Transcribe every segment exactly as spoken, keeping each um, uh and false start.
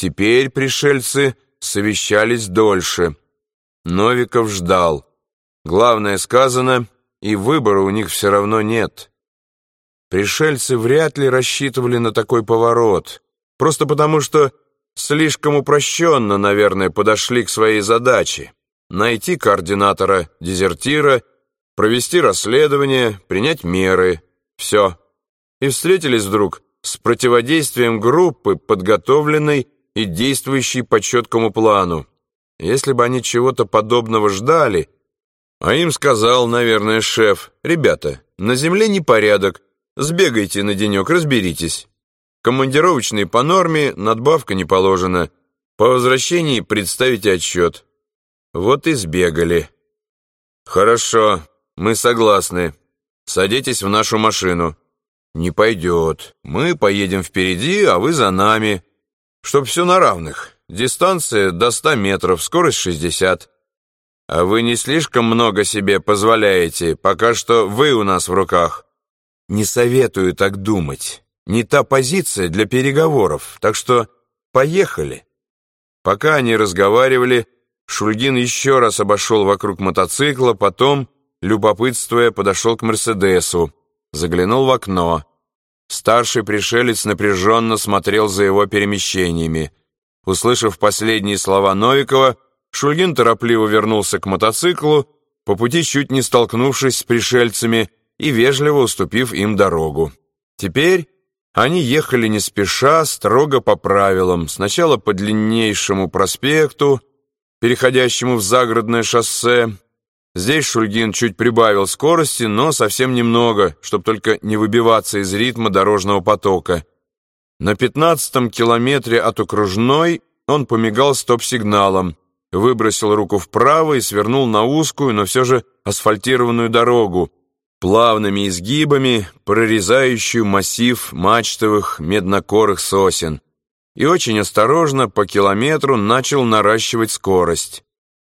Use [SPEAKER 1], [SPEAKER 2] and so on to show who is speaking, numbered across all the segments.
[SPEAKER 1] Теперь пришельцы совещались дольше. Новиков ждал. Главное сказано, и выбора у них все равно нет. Пришельцы вряд ли рассчитывали на такой поворот, просто потому что слишком упрощенно, наверное, подошли к своей задаче. Найти координатора-дезертира, провести расследование, принять меры. Все. И встретились вдруг с противодействием группы, подготовленной и действующей по четкому плану. Если бы они чего-то подобного ждали, а им сказал, наверное, шеф: «Ребята, на земле непорядок, сбегайте на денек, разберитесь. Командировочные по норме, надбавка не положена. По возвращении представите отчет». Вот и сбегали. «Хорошо, мы согласны. Садитесь в нашу машину». «Не пойдет. Мы поедем впереди, а вы за нами. Чтоб все на равных. Дистанция до ста метров, скорость шестьдесят. А вы не слишком много себе позволяете, пока что вы у нас в руках». «Не советую так думать. Не та позиция для переговоров, так что поехали». Пока они разговаривали, Шульгин еще раз обошел вокруг мотоцикла, потом, любопытствуя, подошел к «Мерседесу», заглянул в окно. Старший пришелец напряженно смотрел за его перемещениями. Услышав последние слова Новикова, Шульгин торопливо вернулся к мотоциклу, по пути чуть не столкнувшись с пришельцами и вежливо уступив им дорогу. Теперь они ехали не спеша, строго по правилам. Сначала по длиннейшему проспекту, переходящему в загородное шоссе. Здесь Шульгин чуть прибавил скорости, но совсем немного, чтобы только не выбиваться из ритма дорожного потока. На пятнадцатом километре от окружной он помигал стоп-сигналом, выбросил руку вправо и свернул на узкую, но все же асфальтированную дорогу, плавными изгибами прорезающую массив мачтовых меднокорых сосен, и очень осторожно по километру начал наращивать скорость.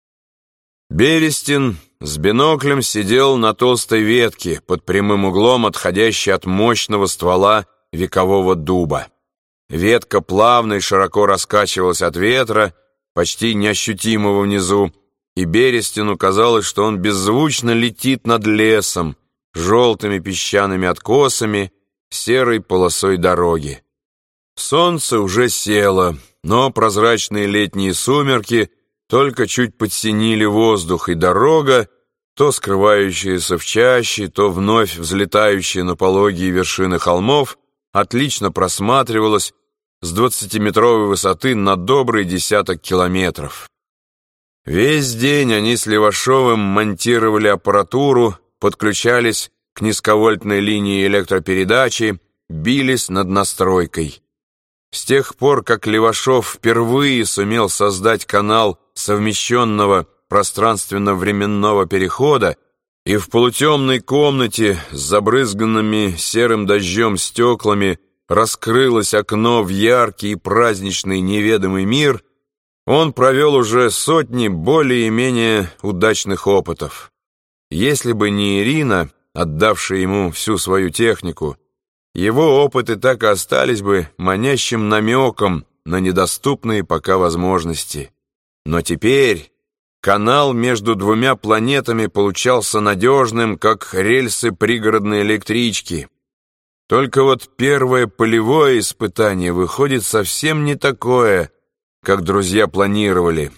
[SPEAKER 1] Берестин с биноклем сидел на толстой ветке, под прямым углом отходящей от мощного ствола векового дуба. Ветка плавно и широко раскачивалась от ветра, почти неощутимого внизу, и Берестину казалось, что он беззвучно летит над лесом, желтыми песчаными откосами, серой полосой дороги. Солнце уже село, но прозрачные летние сумерки только чуть подсинили воздух, и дорога, то скрывающаяся в чаще, то вновь взлетающая на пологие вершины холмов, отлично просматривалась с двадцатиметровой высоты на добрый десяток километров. Весь день они с Левашовым монтировали аппаратуру, подключались к низковольтной линии электропередачи, бились над настройкой. С тех пор, как Левашов впервые сумел создать канал совмещенного пространственно-временного перехода, и в полутемной комнате с забрызганными серым дождем стеклами раскрылось окно в яркий и праздничный неведомый мир, он провел уже сотни более-менее удачных опытов. Если бы не Ирина, отдавшая ему всю свою технику, его опыты так и остались бы манящим намеком на недоступные пока возможности. Но теперь канал между двумя планетами получался надежным, как рельсы пригородной электрички. Только вот первое полевое испытание выходит совсем не такое, как друзья планировали.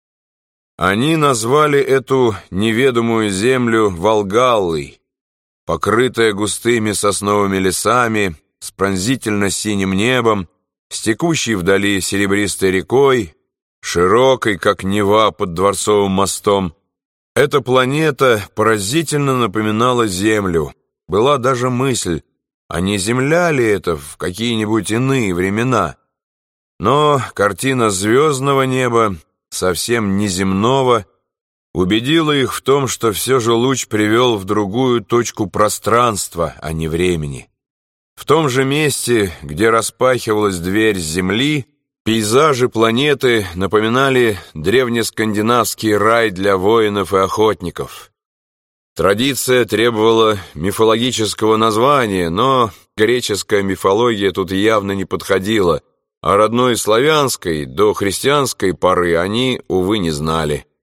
[SPEAKER 1] Они назвали эту неведомую землю Волгаллой, покрытая густыми сосновыми лесами, с пронзительно-синим небом, с текущей вдали серебристой рекой, широкой, как Нева под Дворцовым мостом. Эта планета поразительно напоминала Землю. Была даже мысль, а не Земля ли это в какие-нибудь иные времена? Но картина звездного неба, совсем неземного, убедила их в том, что все же луч привел в другую точку пространства, а не времени. В том же месте, где распахивалась дверь с Земли, пейзажи планеты напоминали древнескандинавский рай для воинов и охотников. Традиция требовала мифологического названия, но греческая мифология тут явно не подходила, а родной славянской до христианской поры они, увы, не знали.